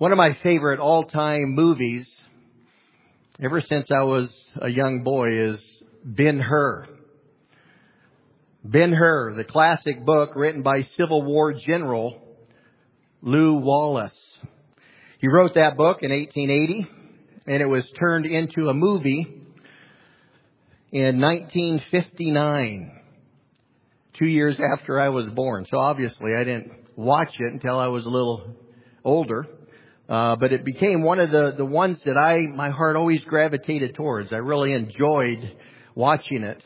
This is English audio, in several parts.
One of my favorite all-time movies, ever since I was a young boy, is Ben-Hur. Ben-Hur, the classic book written by Civil War General Lew Wallace. He wrote that book in 1880, and it was turned into a movie in 1959, 2 years after I was born. So obviously I didn't watch it until I was a little older. But it became one of the ones that my heart always gravitated towards. I really enjoyed watching it.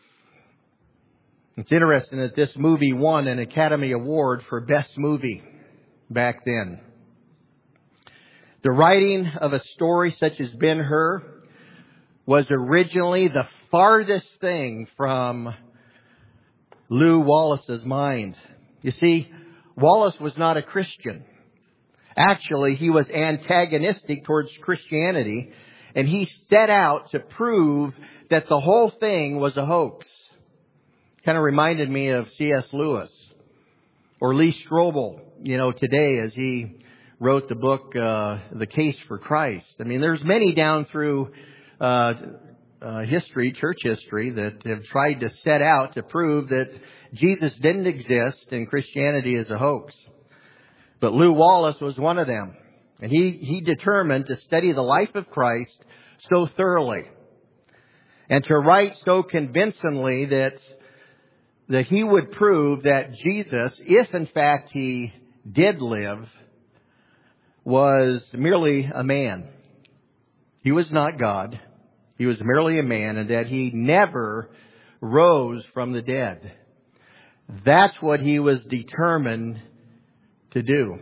It's interesting that this movie won an Academy Award for Best Movie back then. The writing of a story such as Ben-Hur was originally the farthest thing from Lew Wallace's mind. You see, Wallace was not a Christian. Actually, he was antagonistic towards Christianity, and he set out to prove that the whole thing was a hoax. Kind of reminded me of C.S. Lewis or Lee Strobel, today as he wrote the book, The Case for Christ. I mean, there's many down through history, church history, that have tried to set out to prove that Jesus didn't exist and Christianity is a hoax. But Lew Wallace was one of them. And he determined to study the life of Christ so thoroughly and to write so convincingly that he would prove that Jesus, if in fact he did live, was merely a man. He was not God. He was merely a man, and that he never rose from the dead. That's what he was determined to do.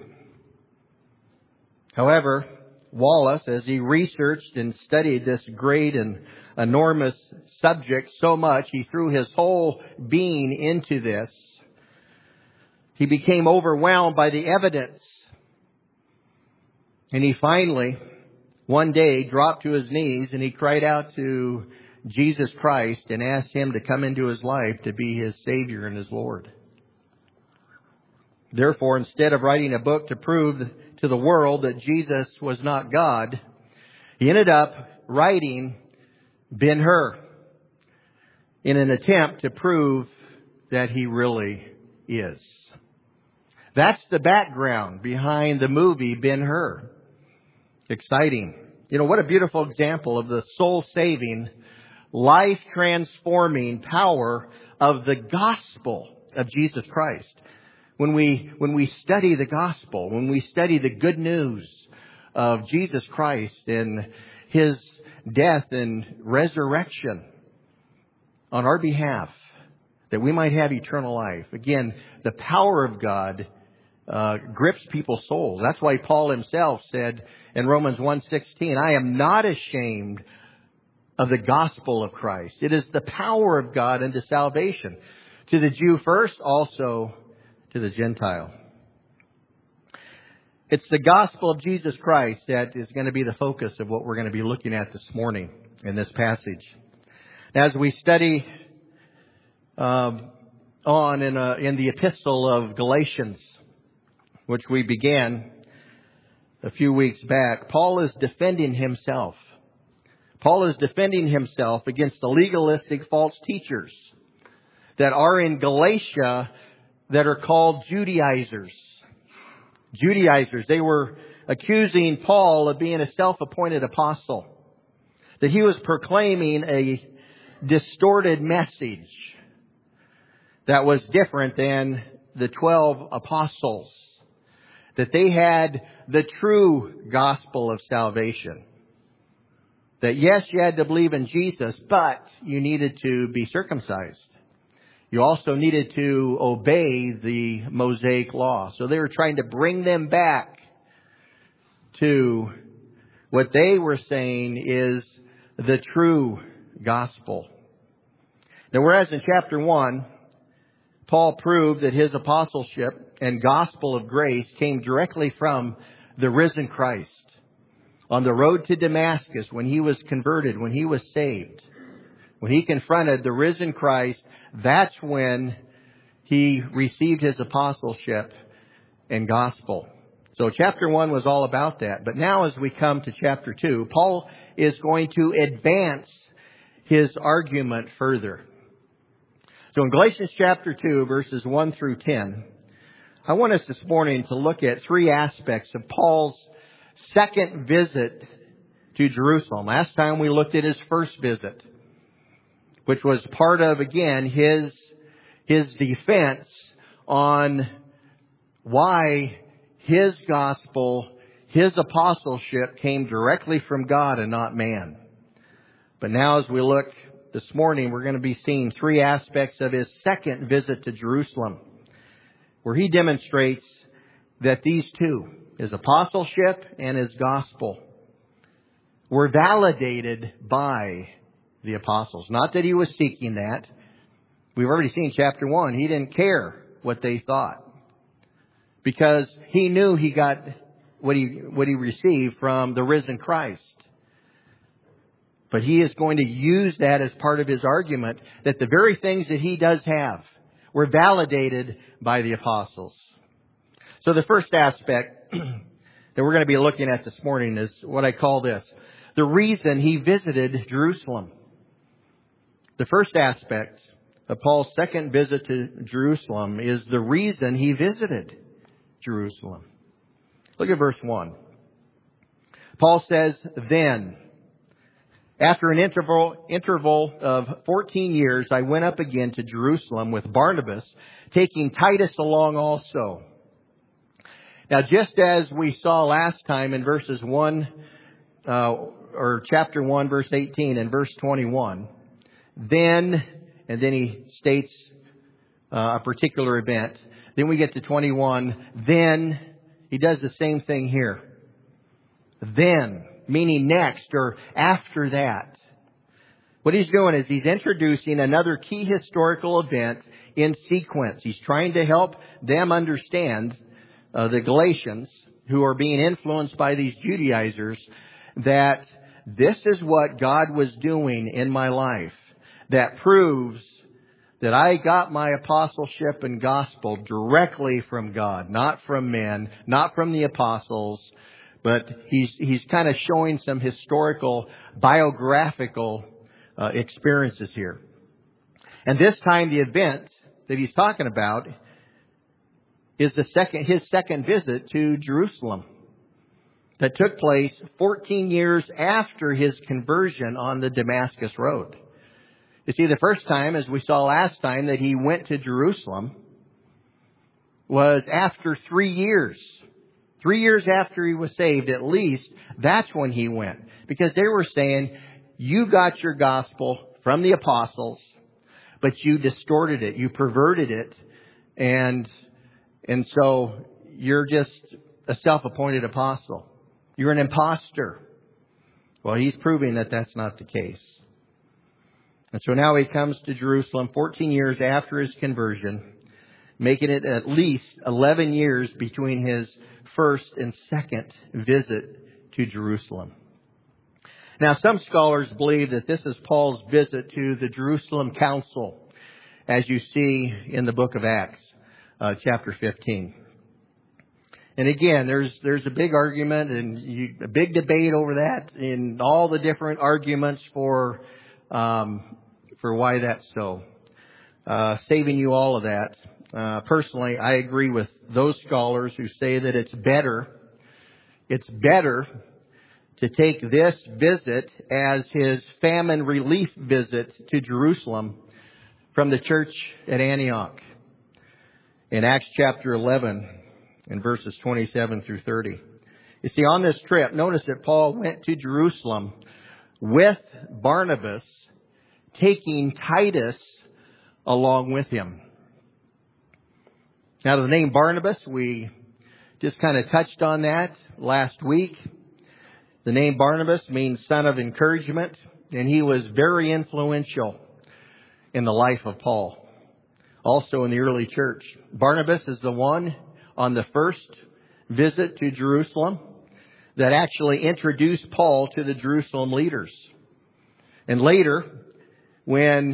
However, Wallace, as he researched and studied this great and enormous subject so much, he threw his whole being into this. He became overwhelmed by the evidence. And he finally, one day, dropped to his knees and he cried out to Jesus Christ and asked Him to come into his life to be his Savior and his Lord. Therefore, instead of writing a book to prove to the world that Jesus was not God, he ended up writing Ben-Hur in an attempt to prove that He really is. That's the background behind the movie Ben-Hur. Exciting. What a beautiful example of the soul-saving, life-transforming power of the gospel of Jesus Christ. When we study the gospel, when we study the good news of Jesus Christ and His death and resurrection on our behalf, that we might have eternal life. Again, the power of God grips people's souls. That's why Paul himself said in Romans 1:16, I am not ashamed of the gospel of Christ. It is the power of God unto salvation. To the Jew first, also to the Gentile. It's the gospel of Jesus Christ that is going to be the focus of what we're going to be looking at this morning in this passage. As we study in the epistle of Galatians, which we began a few weeks back, Paul is defending himself. Paul is defending himself against the legalistic false teachers that are in Galatia that are called Judaizers. Judaizers. They were accusing Paul of being a self-appointed apostle. That he was proclaiming a distorted message that was different than the 12 apostles. That they had the true gospel of salvation. That yes, you had to believe in Jesus, but you needed to be circumcised. You also needed to obey the Mosaic law. So they were trying to bring them back to what they were saying is the true gospel. Now, whereas in chapter 1, Paul proved that his apostleship and gospel of grace came directly from the risen Christ. On the road to Damascus, when he was converted, when he was saved, when he confronted the risen Christ, that's when he received his apostleship and gospel. So chapter 1 was all about that. But now as we come to chapter 2, Paul is going to advance his argument further. So in Galatians chapter 2, verses 1 through 10, I want us this morning to look at three aspects of Paul's second visit to Jerusalem. Last time we looked at his first visit, which was part of, again, his defense on why his gospel, his apostleship came directly from God and not man. But now as we look this morning, we're going to be seeing three aspects of his second visit to Jerusalem, where he demonstrates that these two, his apostleship and his gospel, were validated by the apostles. Not that he was seeking that. We've already seen chapter 1. He didn't care what they thought, because he knew he got what he received from the risen Christ. But he is going to use that as part of his argument that the very things that he does have were validated by the apostles. So the first aspect that we're going to be looking at this morning is what I call this: the reason he visited Jerusalem. The first aspect of Paul's second visit to Jerusalem is the reason he visited Jerusalem. Look at verse 1. Paul says, "Then, after an interval of 14 years, I went up again to Jerusalem with Barnabas, taking Titus along also." Now, just as we saw last time in verses 1, or chapter 1, verse 18 and verse 21, then, and then he states a particular event. Then we get to 21. Then, he does the same thing here. Then, meaning next or after that. What he's doing is he's introducing another key historical event in sequence. He's trying to help them understand, the Galatians, who are being influenced by these Judaizers, that this is what God was doing in my life that proves that I got my apostleship and gospel directly from God, not from men, not from the apostles. But he's kind of showing some historical, biographical experiences here. And this time the event that he's talking about is his second visit to Jerusalem that took place 14 years after his conversion on the Damascus Road. You see, the first time, as we saw last time, that he went to Jerusalem was after 3 years. 3 years after he was saved, at least, that's when he went. Because they were saying, you got your gospel from the apostles, but you distorted it, you perverted it, and so you're just a self-appointed apostle. You're an imposter. Well, he's proving that that's not the case. And so now he comes to Jerusalem 14 years after his conversion, making it at least 11 years between his first and second visit to Jerusalem. Now, some scholars believe that this is Paul's visit to the Jerusalem Council, as you see in the book of Acts, chapter 15. And again, there's a big argument and a big debate over that, and all the different arguments for why that's so. Saving you all of that. Personally, I agree with those scholars who say that it's better to take this visit as his famine relief visit to Jerusalem from the church at Antioch. In Acts chapter 11, in verses 27 through 30. You see, on this trip, notice that Paul went to Jerusalem with Barnabas, taking Titus along with him. Now, the name Barnabas, we just kind of touched on that last week. The name Barnabas means son of encouragement, and he was very influential in the life of Paul. Also in the early church. Barnabas is the one on the first visit to Jerusalem that actually introduced Paul to the Jerusalem leaders. And later, when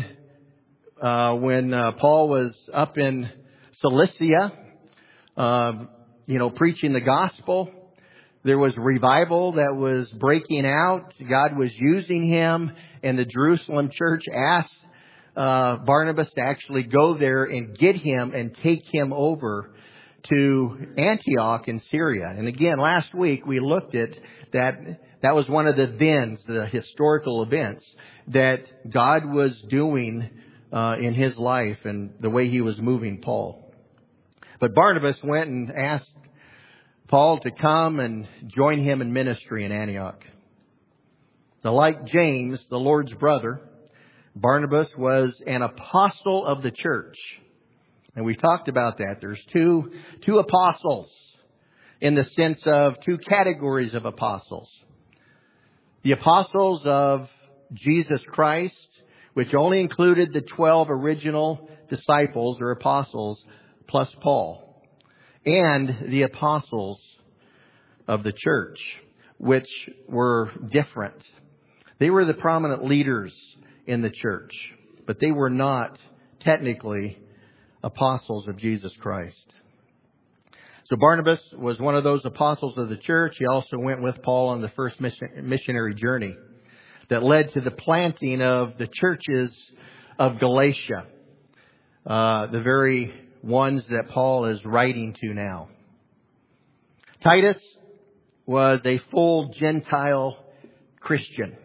Paul was up in Cilicia, preaching the gospel. There was revival that was breaking out. God was using him, and the Jerusalem church asked Barnabas to actually go there and get him and take him over to Antioch in Syria. And again, last week we looked at that. That was one of the thens, the historical events that God was doing in his life and the way he was moving Paul. But Barnabas went and asked Paul to come and join him in ministry in Antioch. So like James, the Lord's brother, Barnabas was an apostle of the church. And we've talked about that. There's two apostles in the sense of two categories of apostles. The apostles of Jesus Christ, which only included the 12 original disciples or apostles plus Paul. And the apostles of the church, which were different. They were the prominent leaders in the church, but they were not technically apostles of Jesus Christ. So Barnabas was one of those apostles of the church. He also went with Paul on the first missionary journey that led to the planting of the churches of Galatia, the very ones that Paul is writing to now. Titus was a full Gentile Christian.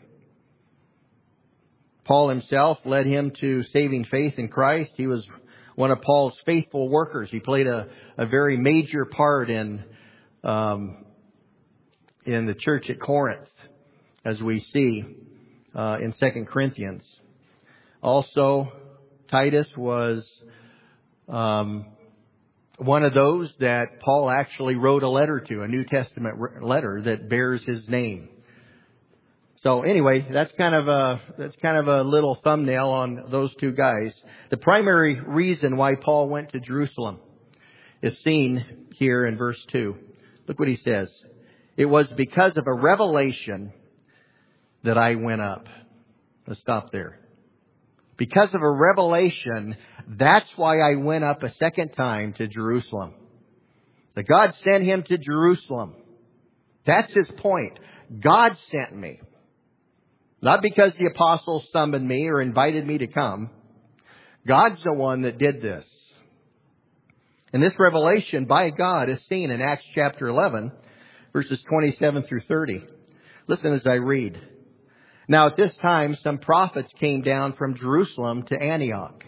Paul himself led him to saving faith in Christ. He was one of Paul's faithful workers. He played a very major part in the church at Corinth, as we see in 2 Corinthians. Also, Titus was one of those that Paul actually wrote a letter to, a New Testament letter that bears his name. So anyway, that's kind of a little thumbnail on those two guys. The primary reason why Paul went to Jerusalem is seen here in verse 2. Look what he says. It was because of a revelation that I went up. Let's stop there. Because of a revelation, that's why I went up a second time to Jerusalem. That God sent him to Jerusalem. That's his point. God sent me. Not because the apostles summoned me or invited me to come. God's the one that did this. And this revelation by God is seen in Acts chapter 11, verses 27 through 30. Listen as I read. Now at this time, some prophets came down from Jerusalem to Antioch.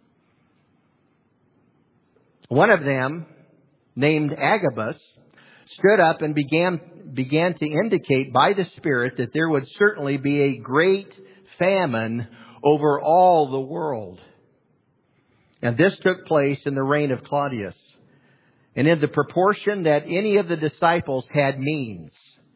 One of them, named Agabus, stood up and began to indicate by the Spirit that there would certainly be a great famine over all the world. And this took place in the reign of Claudius, and in the proportion that any of the disciples had means.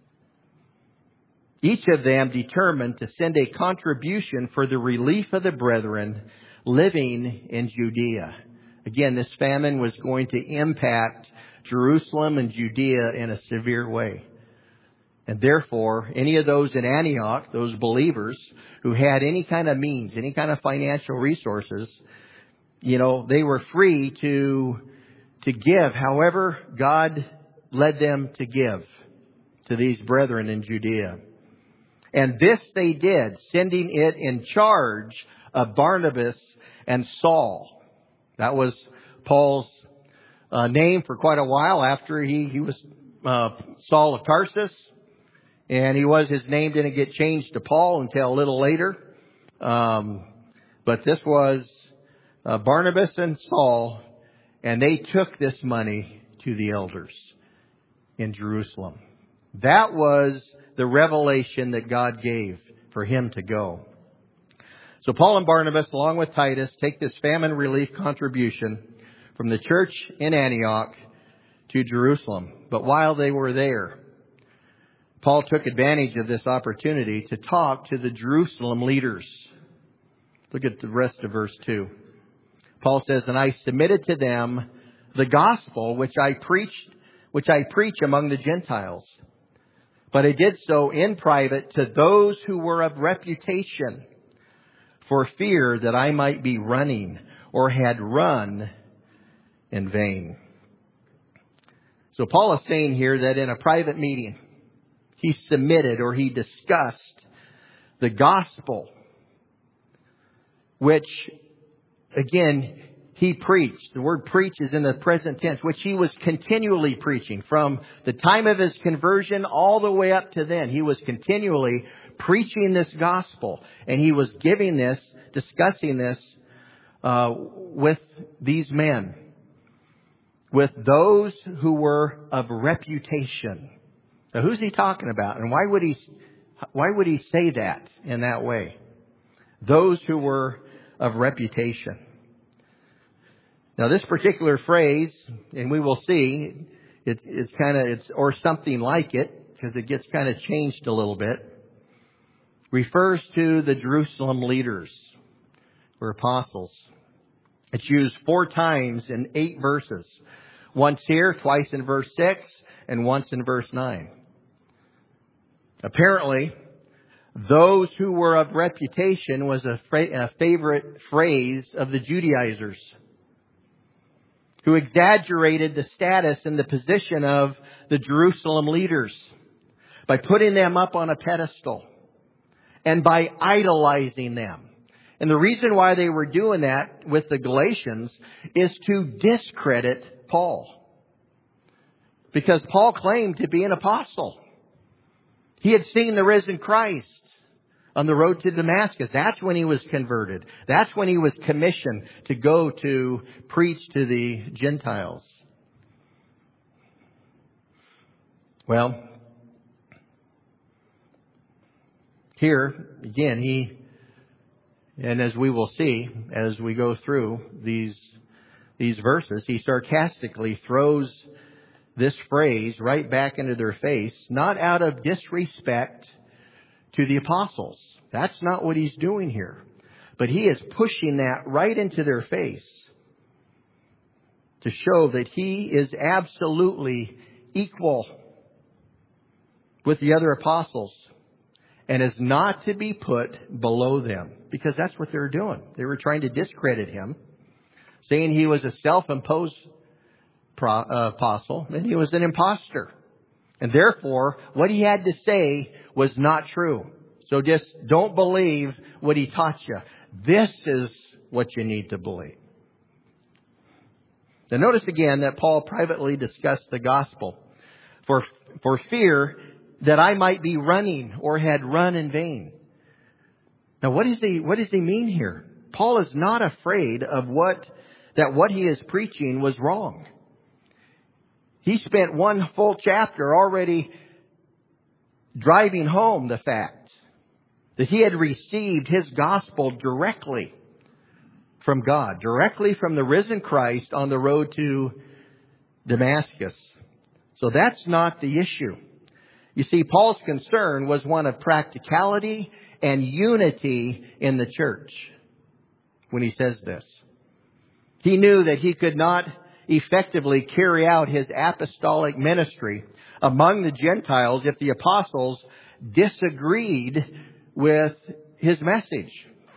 Each of them determined to send a contribution for the relief of the brethren living in Judea. Again, this famine was going to impact Jerusalem and Judea in a severe way. And therefore, any of those in Antioch, those believers who had any kind of means, any kind of financial resources, they were free to give however God led them to give to these brethren in Judea. And this they did, sending it in charge of Barnabas and Saul. That was Paul's name for quite a while after he was Saul of Tarsus. And his name didn't get changed to Paul until a little later. But this was Barnabas and Saul, and they took this money to the elders in Jerusalem. That was the revelation that God gave for him to go. So Paul and Barnabas, along with Titus, take this famine relief contribution from the church in Antioch to Jerusalem. But while they were there, Paul took advantage of this opportunity to talk to the Jerusalem leaders. Look at the rest of verse 2. Paul says, "And I submitted to them the gospel which I preach among the Gentiles. But I did so in private to those who were of reputation, for fear that I might be running or had run in vain." So Paul is saying here that in a private meeting, he submitted or he discussed the gospel, which, again, he preached. The word preach is in the present tense, which he was continually preaching from the time of his conversion all the way up to then. He was continually preaching this gospel, and he was giving this, discussing this with these men, with those who were of reputation. Now, who's he talking about, and why would he say that in that way? Those who were of reputation. Now, this particular phrase, and we will see, it's or something like it, because it gets kind of changed a little bit, refers to the Jerusalem leaders or apostles. It's used 4 times in 8 verses. Once here, twice in verse 6, and once in verse 9. Apparently, those who were of reputation was a favorite phrase of the Judaizers, who exaggerated the status and the position of the Jerusalem leaders by putting them up on a pedestal and by idolizing them. And the reason why they were doing that with the Galatians is to discredit Paul. Because Paul claimed to be an apostle. He had seen the risen Christ on the road to Damascus. That's when he was converted. That's when he was commissioned to go to preach to the Gentiles. Well, here, again, and as we will see as we go through these verses, he sarcastically throws this phrase right back into their face, not out of disrespect to the apostles. That's not what he's doing here. But he is pushing that right into their face to show that he is absolutely equal with the other apostles and is not to be put below them, because that's what they were doing. They were trying to discredit him, saying he was a self-imposed apostle and he was an imposter. And therefore, what he had to say was not true. So just don't believe what he taught you. This is what you need to believe. Now notice again that Paul privately discussed the gospel for fear that I might be running or had run in vain. Now what does he mean here? Paul is not afraid of what he is preaching was wrong. He spent 1 full chapter already driving home the fact that he had received his gospel directly from God, directly from the risen Christ on the road to Damascus. So that's not the issue. You see, Paul's concern was one of practicality and unity in the church when he says this. He knew that he could not effectively carry out his apostolic ministry among the Gentiles if the apostles disagreed with his message.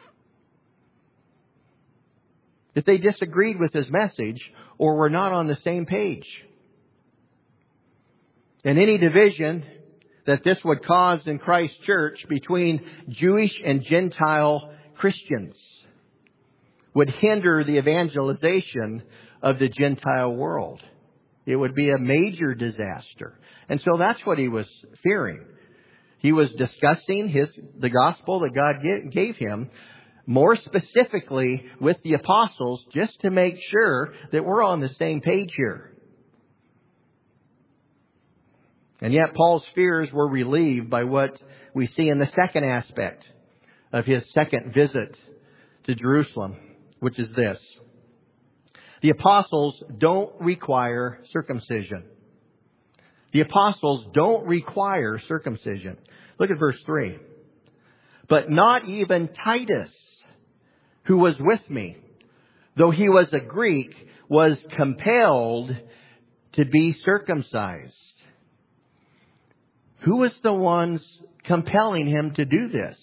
If they disagreed with his message or were not on the same page. And any division that this would cause in Christ's church between Jewish and Gentile Christians would hinder the evangelization of the Gentile world. It would be a major disaster. And so that's what he was fearing. He was discussing the gospel that God gave him, more specifically with the apostles, just to make sure that we're on the same page here. And yet Paul's fears were relieved by what we see in the second aspect of his second visit to Jerusalem, which is this. The apostles don't require circumcision. The apostles don't require circumcision. Look at verse 3. But not even Titus, who was with me, though he was a Greek, was compelled to be circumcised. Who was the ones compelling him to do this?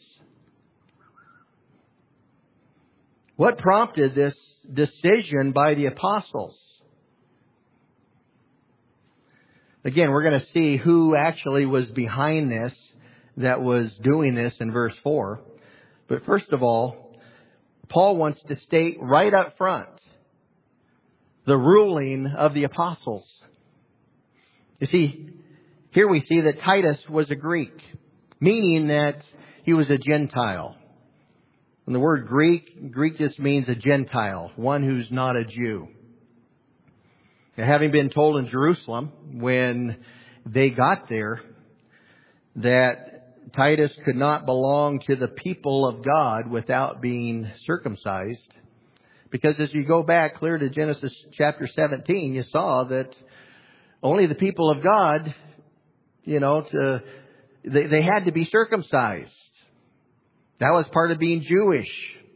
What prompted this decision by the apostles? Again, we're going to see who actually was behind this, that was doing this in verse 4. But first of all, Paul wants to state right up front the ruling of the apostles. You see, here we see that Titus was a Greek, meaning that he was a Gentile. And the word Greek just means a Gentile, one who's not a Jew. Now, having been told in Jerusalem when they got there that Titus could not belong to the people of God without being circumcised, because as you go back clear to Genesis chapter 17, you saw that only the people of God, they had to be circumcised. That was part of being Jewish.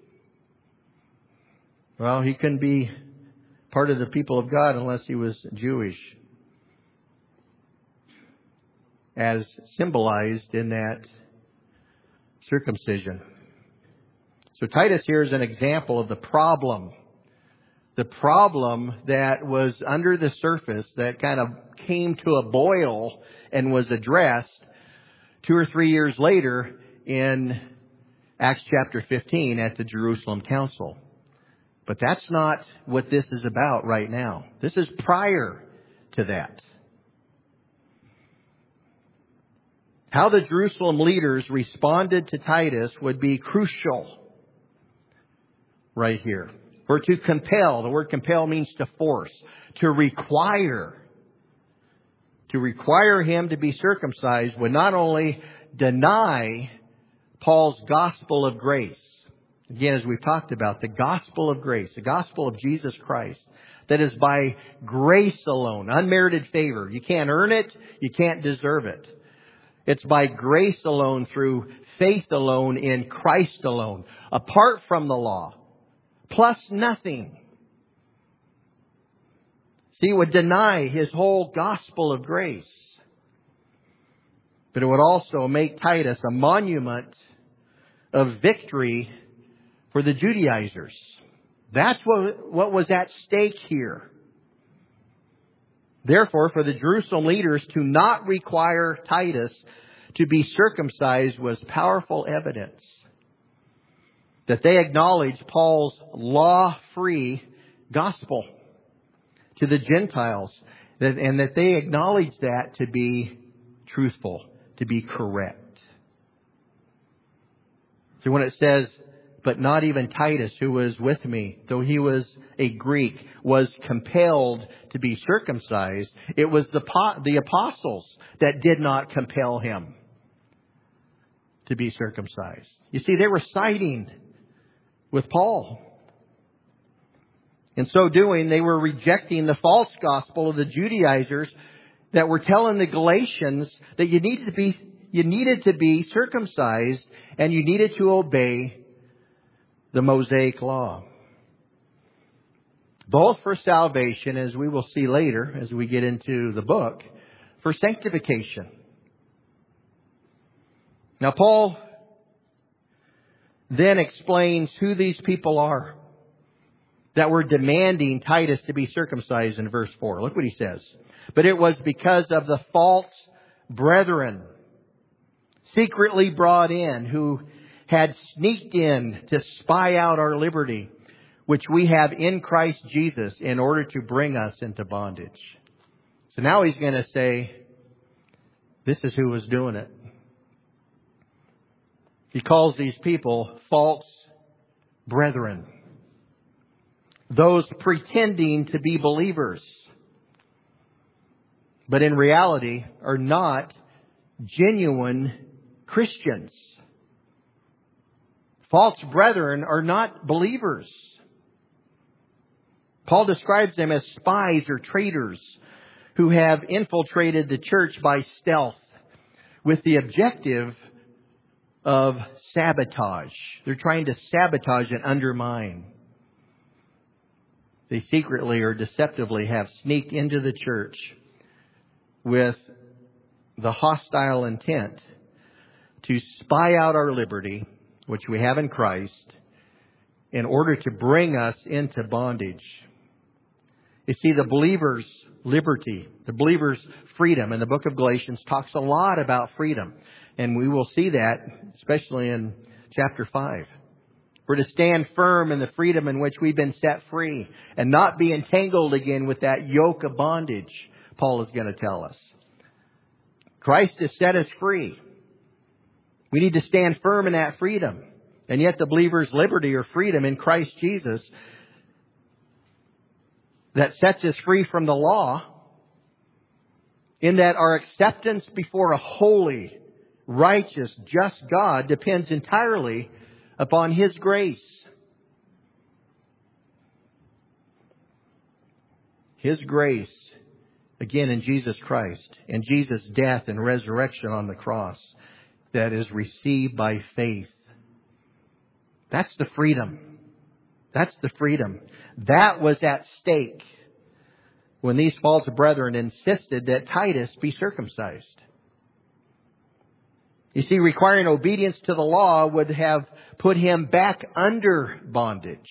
Well, he couldn't be part of the people of God unless he was Jewish, as symbolized in that circumcision. So Titus here is an example of the problem that was under the surface that kind of came to a boil and was addressed 2 or 3 years later in Acts chapter 15 at the Jerusalem Council. But that's not what this is about right now. This is prior to that. How the Jerusalem leaders responded to Titus would be crucial right here. For to compel, the word compel means to force, to require him to be circumcised would not only deny Paul's gospel of grace. Again, as we've talked about, the gospel of grace, the gospel of Jesus Christ, that is by grace alone, unmerited favor. You can't earn it. You can't deserve it. It's by grace alone, through faith alone, in Christ alone, apart from the law, plus nothing. See, it would deny his whole gospel of grace. But it would also make Titus a monument of victory for the Judaizers. That's what was at stake here. Therefore, for the Jerusalem leaders to not require Titus to be circumcised was powerful evidence that they acknowledged Paul's law-free gospel to the Gentiles, and that they acknowledged that to be truthful, to be correct. So when it says, but not even Titus, who was with me, though he was a Greek, was compelled to be circumcised, it was the apostles that did not compel him to be circumcised. You see, they were siding with Paul. In so doing, they were rejecting the false gospel of the Judaizers that were telling the Galatians that you needed to be circumcised and you needed to obey the Mosaic law. Both for salvation, as we will see later as we get into the book, for sanctification. Now, Paul then explains who these people are that were demanding Titus to be circumcised in verse 4. Look what he says. But it was because of the false brethren secretly brought in, who had sneaked in to spy out our liberty, which we have in Christ Jesus, in order to bring us into bondage. So now he's going to say, this is who was doing it. He calls these people false brethren. Those pretending to be believers, but in reality are not genuine Christians. False brethren are not believers. Paul describes them as spies or traitors who have infiltrated the church by stealth with the objective of sabotage. They're trying to sabotage and undermine. They secretly or deceptively have sneaked into the church with the hostile intent to spy out our liberty, which we have in Christ, in order to bring us into bondage. You see, the believers liberty, the believer's freedom. And the book of Galatians talks a lot about freedom. And we will see that, especially in chapter 5. We're to stand firm in the freedom in which we've been set free and not be entangled again with that yoke of bondage, Paul is going to tell us. Christ has set us free. We need to stand firm in that freedom. And yet the believer's liberty or freedom in Christ Jesus that sets us free from the law, in that our acceptance before a holy, righteous, just God depends entirely upon His grace. His grace, again in Jesus Christ, and Jesus' death and resurrection on the cross, that is received by faith. That's the freedom. That's the freedom. That was at stake when these false brethren insisted that Titus be circumcised. You see, requiring obedience to the law would have put him back under bondage.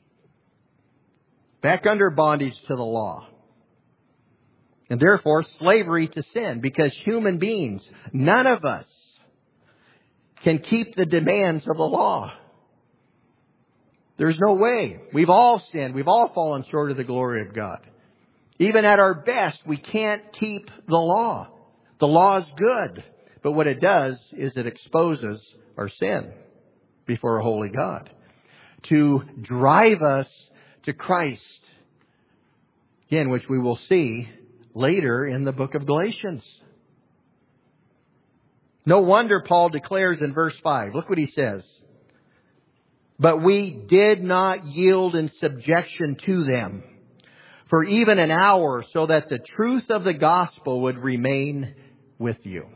Back under bondage to the law. And therefore slavery to sin. Because human beings, none of us can keep the demands of the law. There's no way. We've all sinned. We've all fallen short of the glory of God. Even at our best, we can't keep the law. The law is good. But what it does is it exposes our sin before a holy God to drive us to Christ. Again, which we will see later in the book of Galatians. No wonder Paul declares in verse 5. Look what he says. But we did not yield in subjection to them for even an hour, so that the truth of the gospel would remain with you.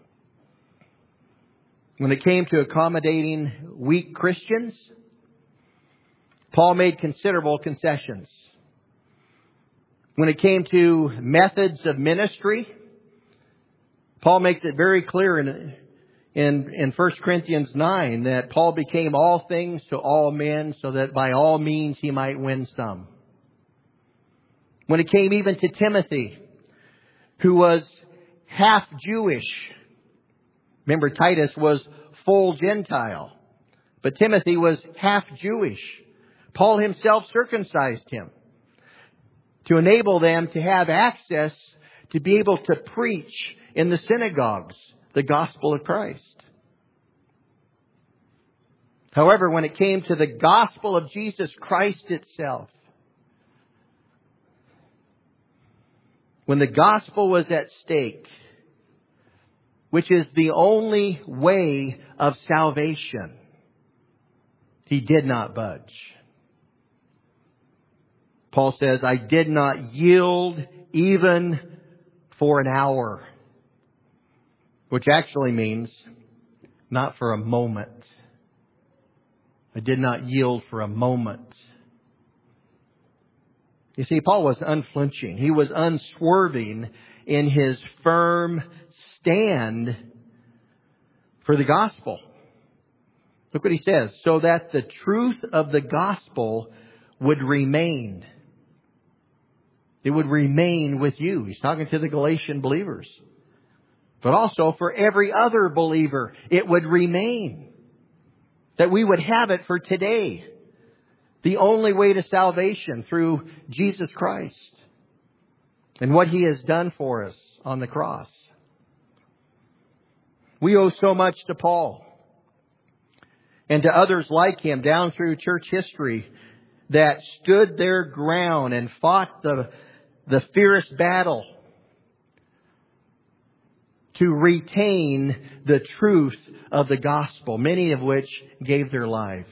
When it came to accommodating weak Christians, Paul made considerable concessions. When it came to methods of ministry, Paul makes it very clear in 1 Corinthians 9 that Paul became all things to all men so that by all means he might win some. When it came even to Timothy, who was half Jewish. Remember, Titus was full Gentile, but Timothy was half Jewish. Paul himself circumcised him to enable them to have access to be able to preach in the synagogues the gospel of Christ. However, when it came to the gospel of Jesus Christ itself, when the gospel was at stake, which is the only way of salvation, he did not budge. Paul says, I did not yield even for an hour. Which actually means not for a moment. I did not yield for a moment. You see, Paul was unflinching. He was unswerving in his firm stand for the gospel. Look what he says. So that the truth of the gospel would remain. It would remain with you. He's talking to the Galatian believers. But also for every other believer, it would remain. That we would have it for today. The only way to salvation through Jesus Christ. And what He has done for us on the cross. We owe so much to Paul. And to others like him down through church history that stood their ground and fought the fierce battle to retain the truth of the gospel, many of which gave their lives.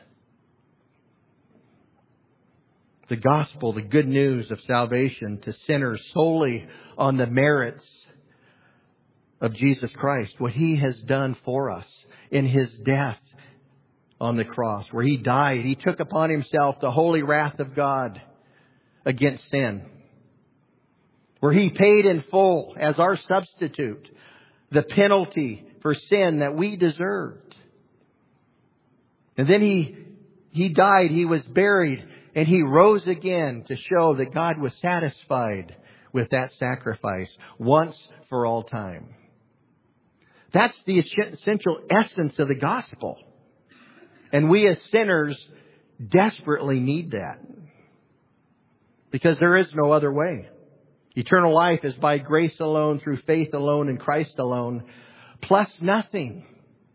The gospel, the good news of salvation to sinners solely on the merits of Jesus Christ, what He has done for us in His death on the cross, where He died. He took upon Himself the holy wrath of God against sin, where He paid in full as our substitute the penalty for sin that we deserved. And then He died, He was buried, and He rose again to show that God was satisfied with that sacrifice once for all time. That's the essential essence of the gospel. And we as sinners desperately need that. Because there is no other way. Eternal life is by grace alone, through faith alone, in Christ alone, plus nothing.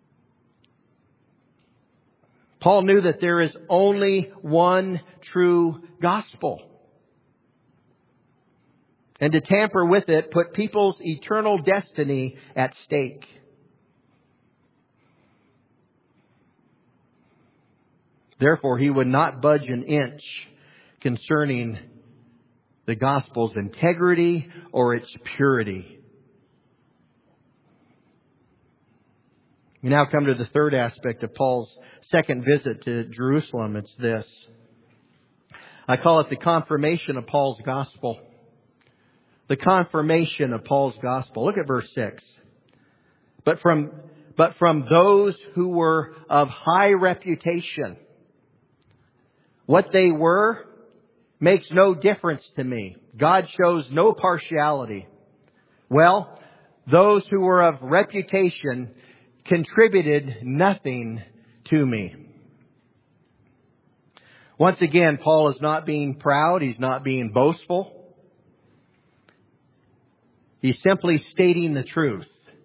Paul knew that there is only one true gospel. And to tamper with it put people's eternal destiny at stake. Therefore, he would not budge an inch concerning the gospel's integrity or its purity. We now come to the third aspect of Paul's second visit to Jerusalem. It's this. I call it the confirmation of Paul's gospel. The confirmation of Paul's gospel. Look at verse 6. But from those who were of high reputation. What they were makes no difference to me. God shows no partiality. Well, those who were of reputation contributed nothing to me. Once again, Paul is not being proud. He's not being boastful. He's simply stating the truth.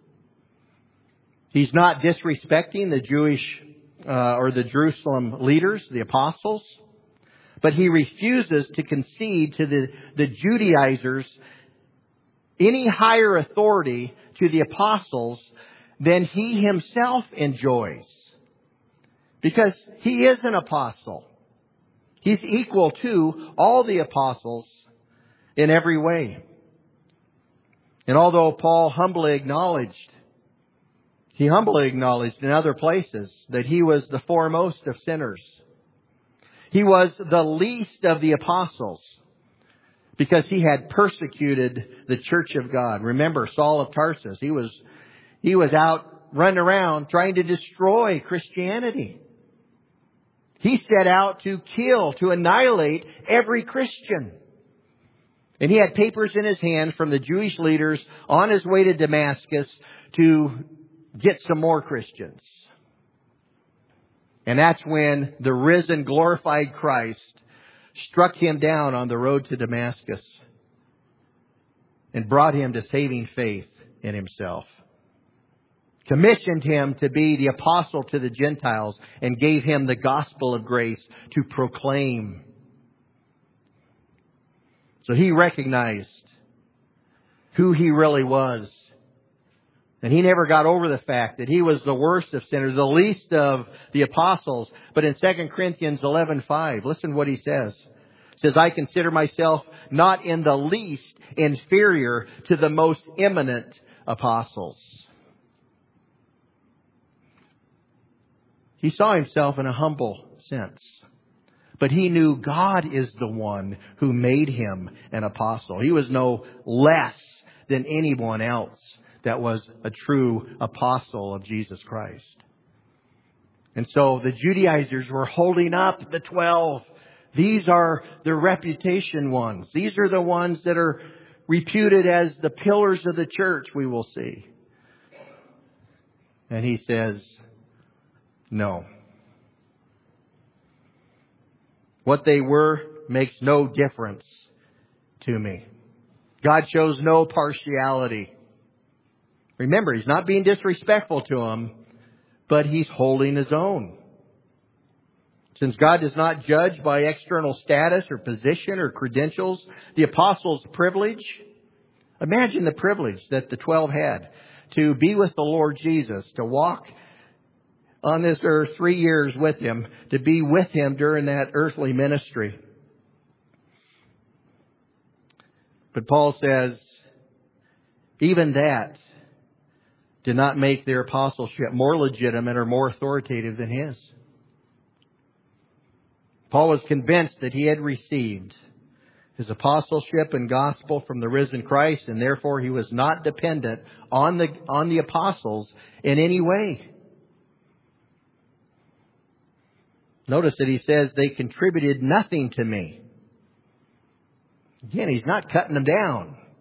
He's not disrespecting the Jewish or the Jerusalem leaders, the apostles. But he refuses to concede to the Judaizers any higher authority to the apostles than he himself enjoys. Because he is an apostle. He's equal to all the apostles in every way. And although Paul humbly acknowledged in other places that he was the foremost of sinners. He was the least of the apostles because he had persecuted the church of God. Remember Saul of Tarsus. He was out running around trying to destroy Christianity. He set out to kill, to annihilate every Christian. And he had papers in his hand from the Jewish leaders on his way to Damascus to get some more Christians. And that's when the risen, glorified Christ struck him down on the road to Damascus and brought him to saving faith in himself. Commissioned him to be the apostle to the Gentiles and gave him the gospel of grace to proclaim. So he recognized who he really was. And he never got over the fact that he was the worst of sinners, the least of the apostles. But in 2 Corinthians 11:5, listen what he says. It says, I consider myself not in the least inferior to the most eminent apostles. He saw himself in a humble sense. But he knew God is the one who made him an apostle. He was no less than anyone else that was a true apostle of Jesus Christ. And so the Judaizers were holding up the 12. These are the reputation ones. These are the ones that are reputed as the pillars of the church, we will see. And he says, no. What they were makes no difference to me. God shows no partiality. Remember, he's not being disrespectful to them, but he's holding his own. Since God does not judge by external status or position or credentials, the apostles' privilege, imagine the privilege that the 12 had to be with the Lord Jesus, to walk on this earth 3 years with him, to be with him during that earthly ministry. But Paul says, even that did not make their apostleship more legitimate or more authoritative than his. Paul was convinced that he had received his apostleship and gospel from the risen Christ, and therefore he was not dependent on the apostles in any way. Notice that he says they contributed nothing to me. Again, he's not cutting them down.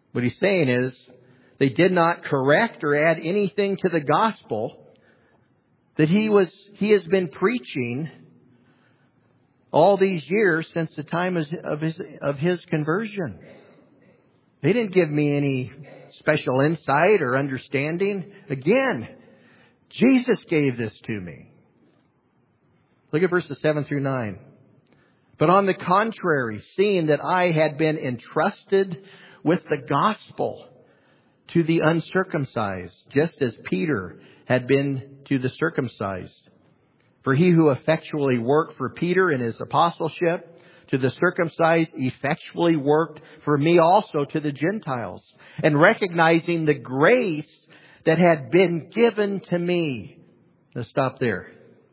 What he's saying is they did not correct or add anything to the gospel that he has been preaching all these years since the time of his conversion. They didn't give me any special insight or understanding. Again, Jesus gave this to me. Look at verses 7 through 9. But on the contrary, seeing that I had been entrusted with the gospel to the uncircumcised, just as Peter had been to the circumcised. For he who effectually worked for Peter in his apostleship to the circumcised effectually worked for me also to the Gentiles. And recognizing the grace that had been given to me. Let's stop there.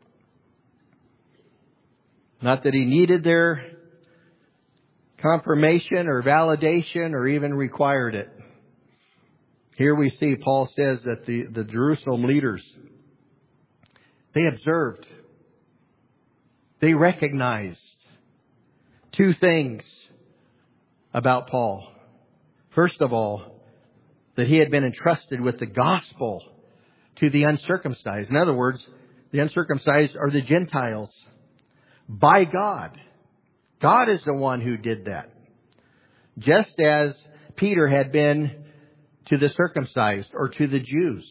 Not that he needed their confirmation or validation or even required it. Here we see Paul says that the Jerusalem leaders, they observed, they recognized two things about Paul. First of all, that he had been entrusted with the gospel to the uncircumcised. In other words, the uncircumcised are the Gentiles. By God. God is the one who did that. Just as Peter had been to the circumcised or to the Jews.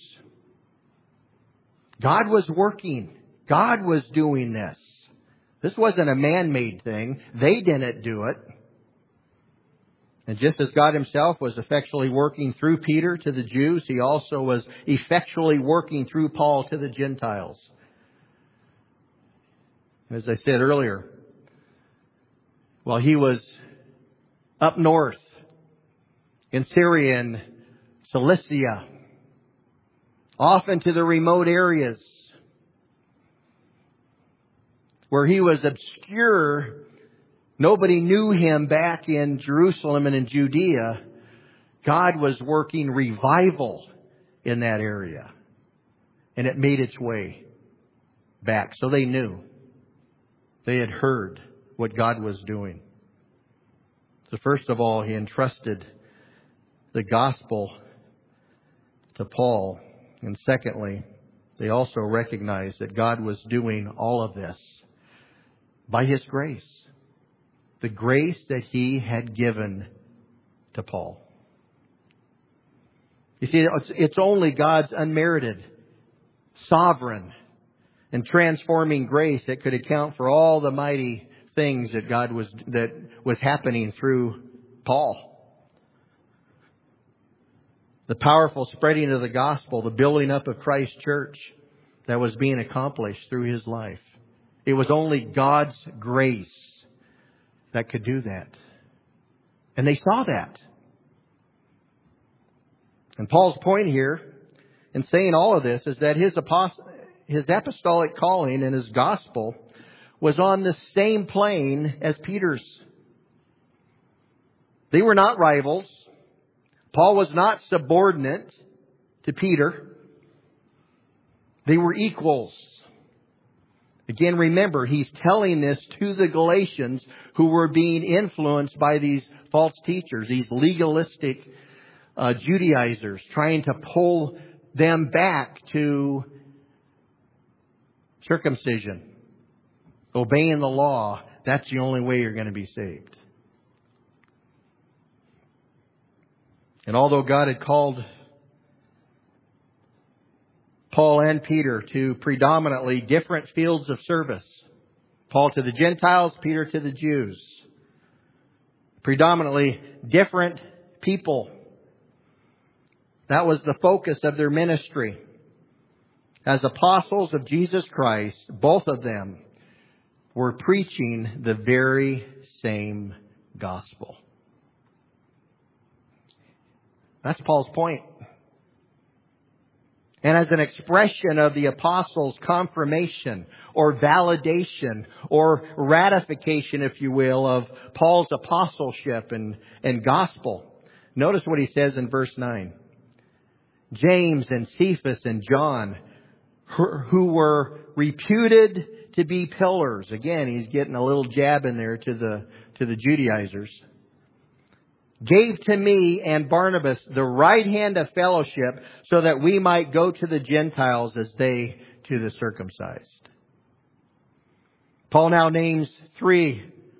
God was working. God was doing this. This wasn't a man-made thing. They didn't do it. And just as God Himself was effectually working through Peter to the Jews, He also was effectually working through Paul to the Gentiles. As I said earlier, while he was up north in Syria and Cilicia, off into the remote areas where he was obscure, nobody knew him back in Jerusalem and in Judea, God was working revival in that area. And it made its way back. So they knew. They had heard what God was doing. So first of all, He entrusted the gospel to Paul. And secondly, they also recognized that God was doing all of this by His grace. The grace that He had given to Paul. You see, it's only God's unmerited, sovereign, and transforming grace that could account for all the mighty things that was happening through Paul. The powerful spreading of the gospel, the building up of Christ's church that was being accomplished through his life. It was only God's grace that could do that. And they saw that. And Paul's point here in saying all of this is that his apostolic calling and his gospel was on the same plane as Peter's. They were not rivals. Paul was not subordinate to Peter. They were equals. Again, remember, he's telling this to the Galatians who were being influenced by these false teachers, these legalistic Judaizers, trying to pull them back to circumcision, obeying the law. That's the only way you're going to be saved. And although God had called Paul and Peter to predominantly different fields of service, Paul to the Gentiles, Peter to the Jews, predominantly different people. That was the focus of their ministry. As apostles of Jesus Christ, both of them were preaching the very same gospel. That's Paul's point. And as an expression of the apostles' confirmation or validation or ratification, if you will, of Paul's apostleship and gospel, notice what he says in verse 9. James and Cephas and John, who were reputed to be pillars. Again, he's getting a little jab in there to the Judaizers. gave to me and Barnabas the right hand of fellowship so that we might go to the Gentiles as they to the circumcised. Paul now names three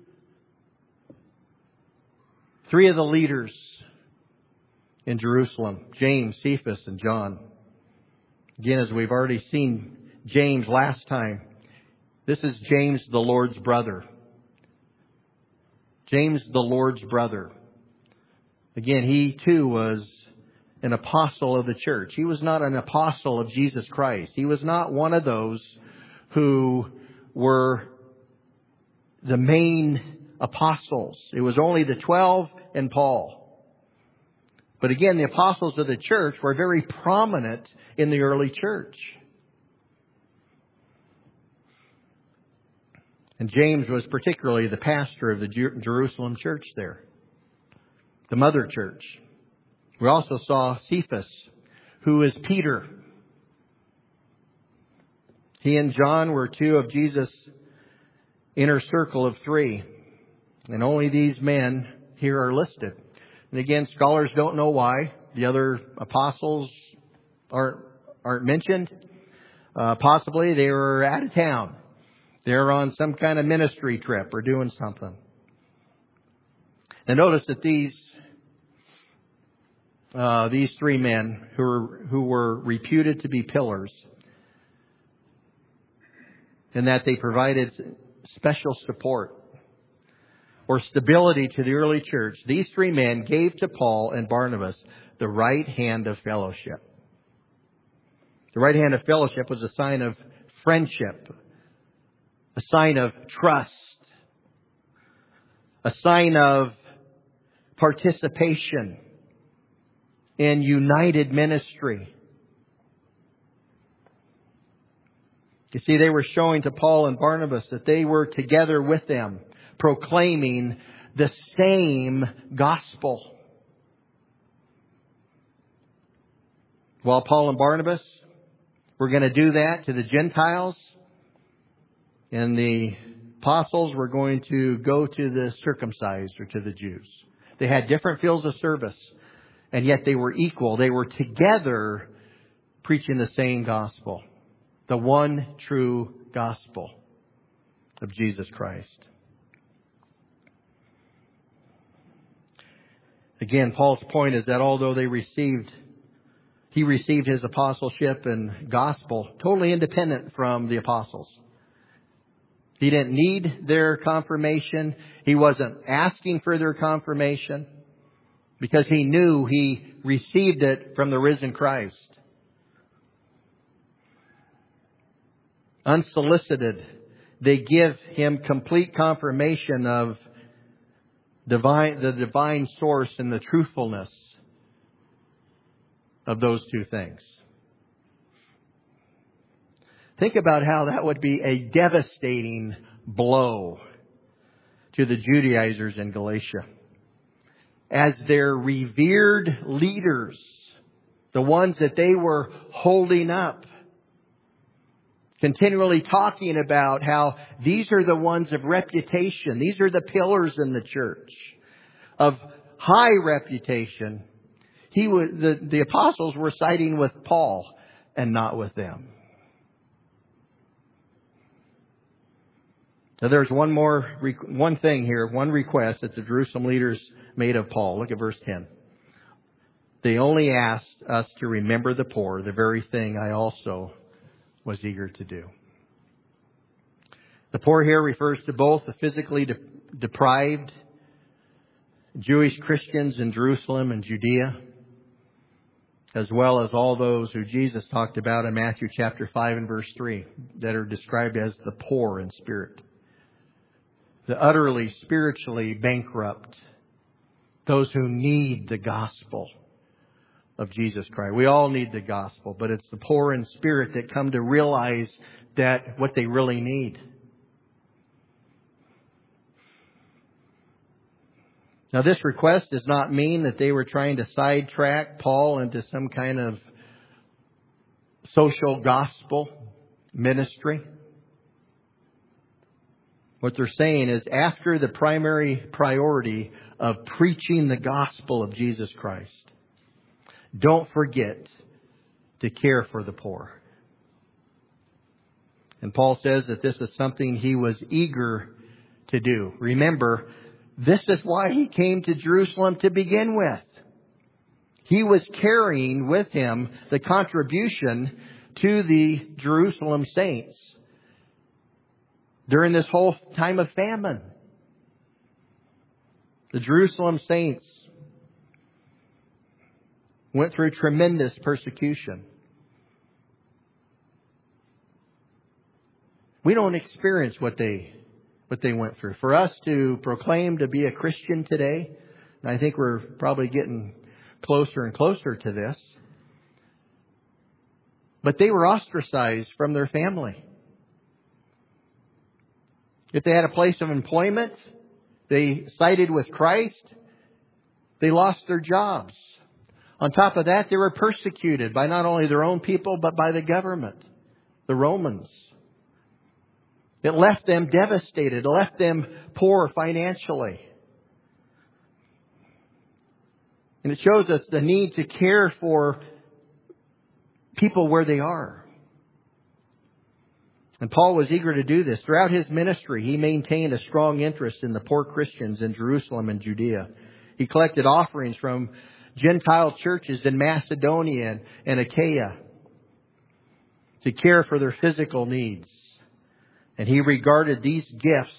of the leaders in Jerusalem: James, Cephas, and John. Again, as we've already seen James last time, this is James, the Lord's brother. James, the Lord's brother. Again, he too was an apostle of the church. He was not an apostle of Jesus Christ. He was not one of those who were the main apostles. It was only the 12 and Paul. But again, the apostles of the church were very prominent in the early church. And James was particularly the pastor of the Jerusalem church there, the mother church. We also saw Cephas, who is Peter. He and John were two of Jesus' inner circle of three. And only these men here are listed. And again, scholars don't know why the other apostles aren't mentioned. Possibly they were out of town. They're on some kind of ministry trip or doing something. And notice that these three men who were reputed to be pillars, and that they provided special support or stability to the early church, these three men gave to Paul and Barnabas the right hand of fellowship. The right hand of fellowship was a sign of friendship, a sign of trust, a sign of participation in united ministry. You see, they were showing to Paul and Barnabas that they were together with them, proclaiming the same gospel. While Paul and Barnabas were going to do that to the Gentiles, and the apostles were going to go to the circumcised or to the Jews. They had different fields of service, and yet they were equal. They were together preaching the same gospel, the one true gospel of Jesus Christ. Again, Paul's point is that although he received his apostleship and gospel totally independent from the apostles. He didn't need their confirmation. He wasn't asking for their confirmation because he knew he received it from the risen Christ. Unsolicited, they give him complete confirmation of the divine source and the truthfulness of those two things. Think about how that would be a devastating blow to the Judaizers in Galatia. As their revered leaders, the ones that they were holding up, continually talking about how these are the ones of reputation. These are the pillars in the church of high reputation. The apostles were siding with Paul and not with them. Now there's one thing here, one request that the Jerusalem leaders made of Paul. Look at verse 10. They only asked us to remember the poor, the very thing I also was eager to do. The poor here refers to both the physically deprived Jewish Christians in Jerusalem and Judea, as well as all those who Jesus talked about in Matthew chapter 5 and verse 3 that are described as the poor in spirit. The utterly spiritually bankrupt. Those who need the gospel of Jesus Christ. We all need the gospel, but it's the poor in spirit that come to realize that what they really need. Now this request does not mean that they were trying to sidetrack Paul into some kind of social gospel ministry. What they're saying is, after the primary priority of preaching the gospel of Jesus Christ, don't forget to care for the poor. And Paul says that this is something he was eager to do. Remember, this is why he came to Jerusalem to begin with. He was carrying with him the contribution to the Jerusalem saints during this whole time of famine. The Jerusalem saints went through tremendous persecution. We don't experience what they went through. For us to proclaim to be a Christian today, and I think we're probably getting closer and closer to this, but they were ostracized from their family. If they had a place of employment, they sided with Christ, they lost their jobs. On top of that, they were persecuted by not only their own people, but by the government, the Romans. It left them devastated. It left them poor financially. And it shows us the need to care for people where they are. And Paul was eager to do this. Throughout his ministry, he maintained a strong interest in the poor Christians in Jerusalem and Judea. He collected offerings from Gentile churches in Macedonia and Achaia to care for their physical needs. And he regarded these gifts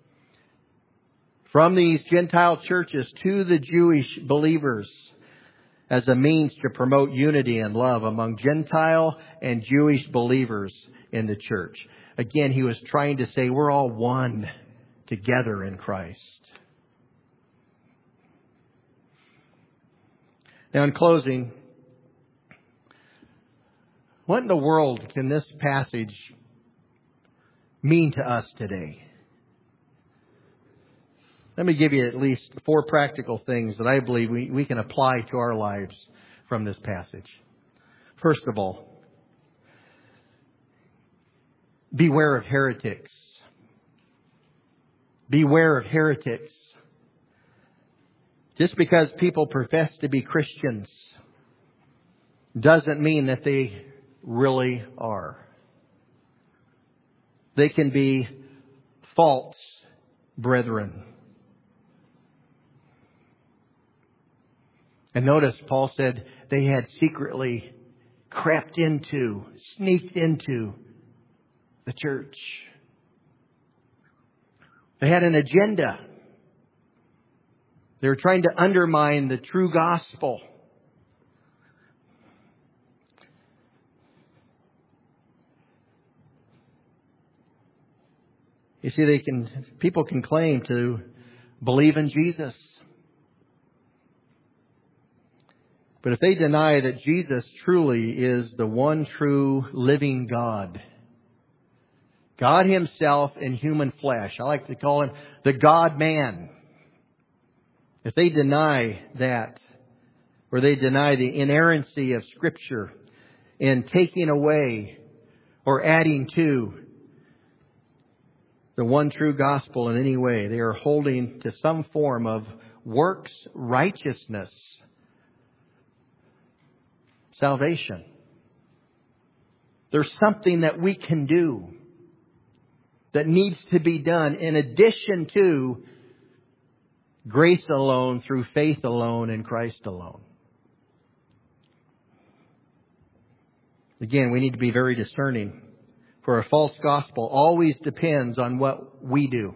from these Gentile churches to the Jewish believers as a means to promote unity and love among Gentile and Jewish believers in the church. Again, he was trying to say we're all one together in Christ. Now, in closing, what in the world can this passage mean to us today? Let me give you at least 4 practical things that I believe we can apply to our lives from this passage. First of all, beware of heretics. Beware of heretics. Just because people profess to be Christians doesn't mean that they really are. They can be false brethren. And notice Paul said they had secretly sneaked into the church. They had an agenda. They were trying to undermine the true gospel. You see, people can claim to believe in Jesus. But if they deny that Jesus truly is the one true living God, God Himself in human flesh, I like to call Him the God-man. If they deny that, or they deny the inerrancy of Scripture in taking away or adding to the one true gospel in any way, they are holding to some form of works righteousness salvation. There's something that we can do that needs to be done in addition to grace alone, through faith alone, in Christ alone. Again, we need to be very discerning, for a false gospel always depends on what we do.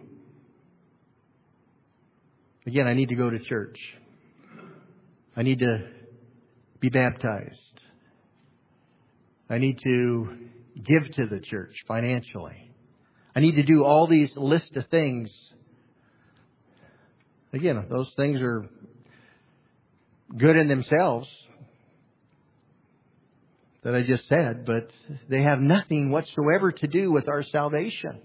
Again, I need to go to church. I need to be baptized. I need to give to the church financially. I need to do all these list of things. Again, those things are good in themselves that I just said, but they have nothing whatsoever to do with our salvation.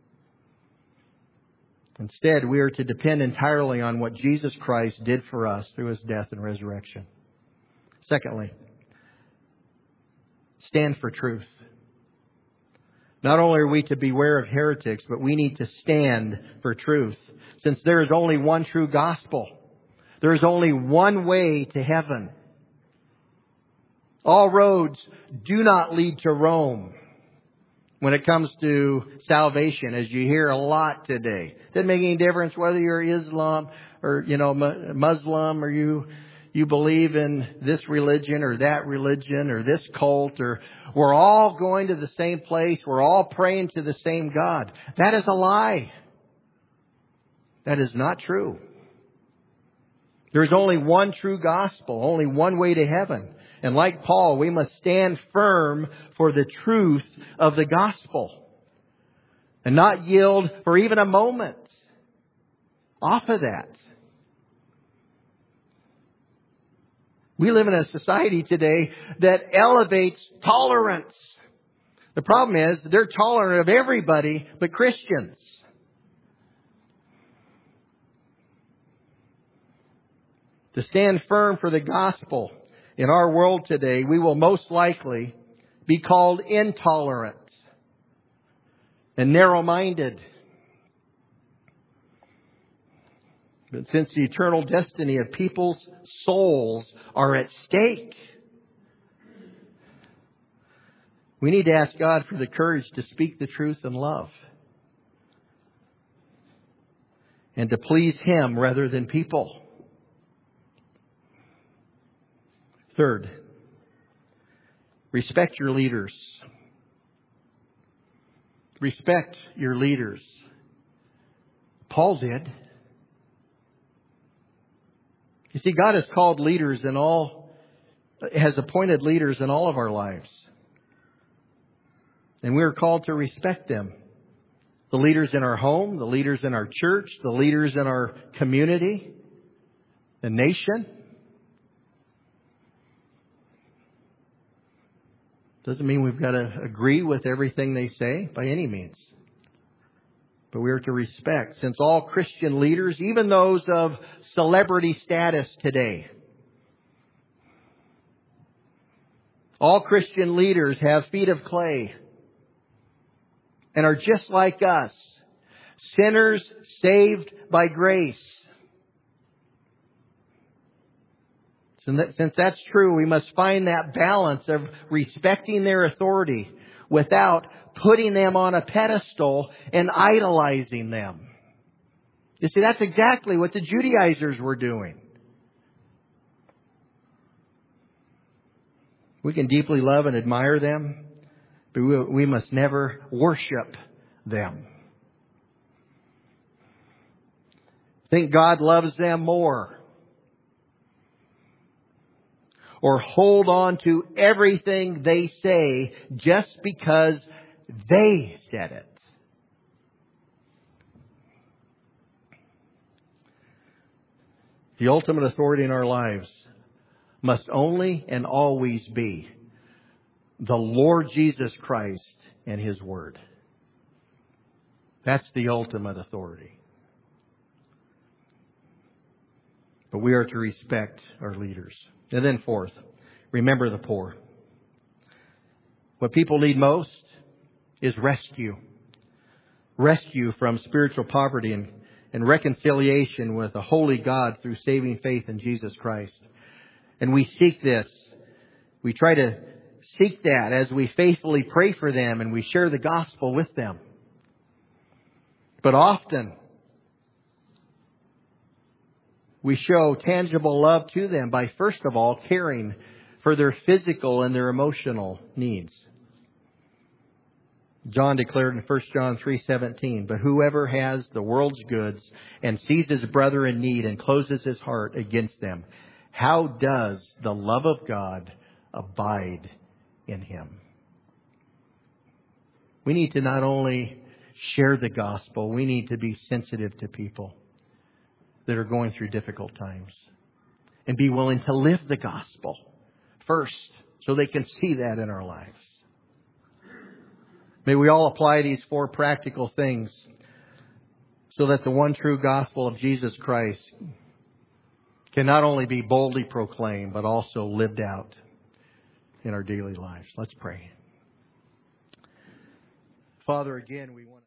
Instead, we are to depend entirely on what Jesus Christ did for us through His death and resurrection. Secondly, stand for truth. Not only are we to beware of heretics, but we need to stand for truth. Since there is only one true gospel. There is only one way to heaven. All roads do not lead to Rome when it comes to salvation, as you hear a lot today. Doesn't make any difference whether you're Islam or, Muslim, or you believe in this religion or that religion or this cult, or we're all going to the same place. We're all praying to the same God. That is a lie. That is not true. There is only one true gospel, only one way to heaven. And like Paul, we must stand firm for the truth of the gospel and not yield for even a moment off of that. We live in a society today that elevates tolerance. The problem is they're tolerant of everybody but Christians. To stand firm for the gospel in our world today, we will most likely be called intolerant and narrow-minded. But since the eternal destiny of people's souls are at stake, we need to ask God for the courage to speak the truth in love and to please Him rather than people. Third, respect your leaders. Respect your leaders. Paul did. You see, God has called leaders has appointed leaders in all of our lives. And we are called to respect them. The leaders in our home, the leaders in our church, the leaders in our community, the nation. Doesn't mean we've got to agree with everything they say by any means. But we are to respect, since all Christian leaders, even those of celebrity status today, all Christian leaders have feet of clay and are just like us, sinners saved by grace. Since that's true, we must find that balance of respecting their authority without putting them on a pedestal and idolizing them. You see, that's exactly what the Judaizers were doing. We can deeply love and admire them, but we must never worship them. Think God loves them more. Or hold on to everything they say just because they said it. The ultimate authority in our lives must only and always be the Lord Jesus Christ and His Word. That's the ultimate authority. But we are to respect our leaders. And then fourth, remember the poor. What people need most is rescue. Rescue from spiritual poverty and reconciliation with a holy God through saving faith in Jesus Christ. And we seek this. We try to seek that as we faithfully pray for them and we share the gospel with them. But often, we show tangible love to them by, first of all, caring for their physical and their emotional needs. John declared in 1 John 3:17, "But whoever has the world's goods and sees his brother in need and closes his heart against them, how does the love of God abide in him?" We need to not only share the gospel, we need to be sensitive to people that are going through difficult times and be willing to live the gospel first so they can see that in our lives. May we all apply these 4 practical things so that the one true gospel of Jesus Christ can not only be boldly proclaimed, but also lived out in our daily lives. Let's pray. Father, again, we want to